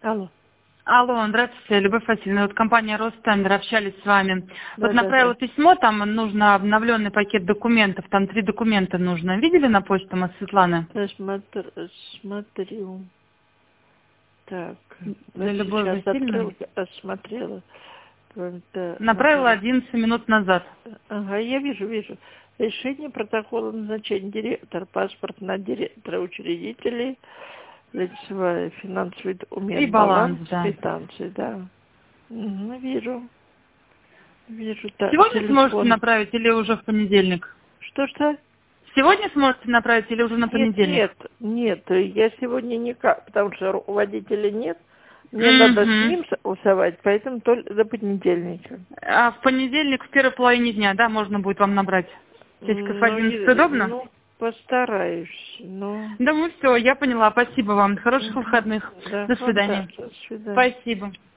Алло. Алло, здравствуйте, Любовь Васильевна. Вот компания Ростендер, общались с вами. Да, Вот направила письмо, там нужно обновленный пакет документов, там 3 документа нужно. Видели на почту от Светланы? Я смотрю. Так, Для Любовь сейчас Васильевны. открыла, осмотрела. Направила 11 минут назад. Ага, я вижу. Решение протокола назначения директора, паспорт на директора учредителей, лицевая финансовый документ, И баланс, да. квитанции, да. Угу, вижу. Так, Сегодня телефон. сможете направить или уже в понедельник? Что? Сегодня сможете направить или уже на понедельник? Нет, я сегодня никак, потому что руководителя нет. Мне надо с ним согласовать, поэтому только до понедельника. А в понедельник в первой половине дня, да, можно будет вам набрать? Часиков 11 удобно? Ну, постараюсь, но... Да, ну все, я поняла. Спасибо вам. Хороших выходных. Да, До свидания. до свидания. Спасибо.